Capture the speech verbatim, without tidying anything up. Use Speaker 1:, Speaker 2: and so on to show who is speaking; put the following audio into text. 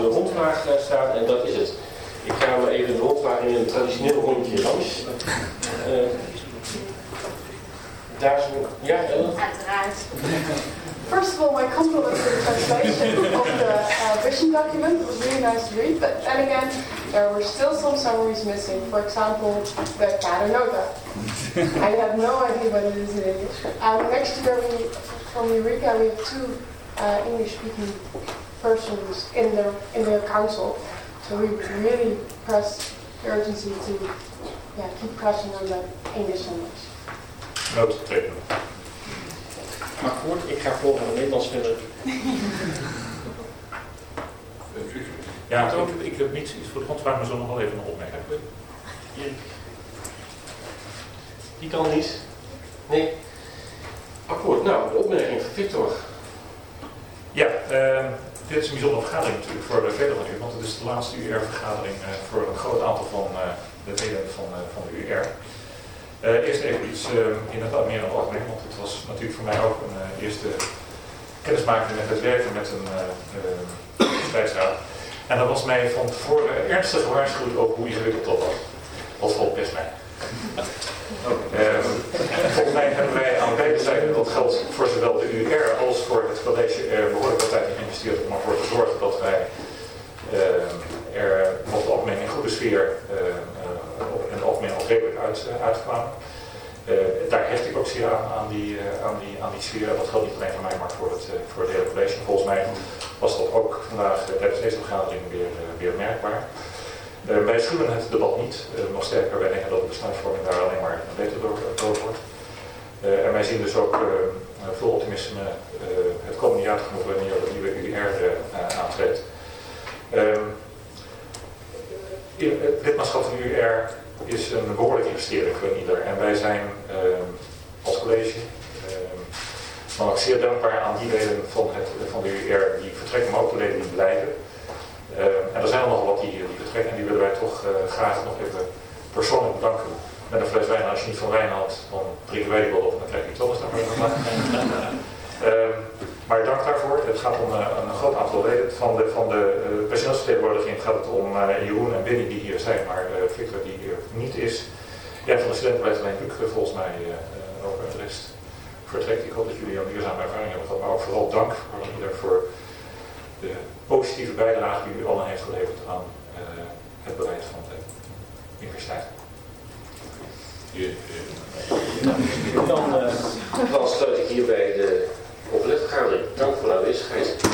Speaker 1: rondvraag uh, staat en dat is het. Ik ga maar even de rondvraag in een traditioneel rondje langs. Uh, daar zo, ja, Ellen?
Speaker 2: Uiteraard. First of all, my compliments for the translation of the uh, vision document. It was really nice to read, but then again, there were still some summaries missing. For example, the Cadernota. I have no idea what it is in English. Um, next year, we, from Eureka, we have two uh, English-speaking persons in the in the council, so we really press the urgency to yeah, keep pressing on the English language.
Speaker 3: Noodtrekken.
Speaker 1: Akkoord, ik ga voor naar het Nederlands verder.
Speaker 3: Ja, ik, ik heb niets voor de grondvraag, maar zo nog wel even een opmerking.
Speaker 1: Die kan niet. Nee. Akkoord, nou, de opmerking van Victor.
Speaker 3: Ja, uh, dit is een bijzondere vergadering natuurlijk voor de velen van u, want het is de laatste U R-vergadering uh, voor een groot aantal van uh, de leden van, uh, van de U R. Uh, eerst even iets uh, in het meer in het algemeen, want het was natuurlijk voor mij ook een uh, eerste kennismaking met het werken met een universiteitsraad. Uh, uh, en dat was mij van tevoren ernstig gewaarschuwd over hoe ingewikkeld dat was. Dat valt best mij. Uh, volgens mij hebben wij aan beide zijden, dat geldt voor zowel de U R als voor het college, er behoorlijk wat tijd in geïnvesteerd om ervoor te zorgen dat wij uh, er op de algemeen in goede sfeer uh, uh, en algemeen al redelijk uit, uh, uitkwamen. Uh, daar hecht ik ook zeer aan, aan, die, uh, aan, die, aan die sfeer. Dat geldt niet alleen voor mij, maar voor het, uh, voor het hele college. Volgens mij was dat ook vandaag uh, tijdens deze vergadering weer, uh, weer merkbaar. Uh, wij schuwen het debat niet. Uh, nog sterker, wij denken dat de besluitvorming daar alleen maar beter door, door wordt. Uh, en wij zien dus ook uh, veel optimisme uh, het komende jaar tegemoet wanneer de nieuwe U R uh, aantreedt. Uh, het lidmaatschap van de U R is een behoorlijke investering voor ieder. En wij zijn uh, als college uh, dan ook zeer dankbaar aan die leden van, het, van de U R die vertrekken, maar ook de leden die blijven. Uh, en er zijn er nogal wat die, die vertrekken en die willen wij toch uh, graag nog even persoonlijk bedanken. Met een fles wijn, als je niet van wijn had, dan drinken wij die wel op en dan krijg je iets anders daarvoor. uh, maar dank daarvoor. Het gaat om uh, een groot aantal leden. Van de, van de uh, personeelsvertegenwoordiging gaat het om uh, Jeroen en Benny die hier zijn, maar uh, Victor die hier niet is. Ja, van de studenten blijft alleen Luc uh, volgens mij uh, uh, over de rest vertrekt. Ik hoop dat jullie een duurzame ervaring hebben gehad, maar ook vooral dank voor, voor de positieve bijdrage die u allen heeft geleverd aan uh, het beleid van de universiteit.
Speaker 1: Dan, uh, dan sluit ik hierbij de overlegvergadering. Dank voor de aanwezigheid.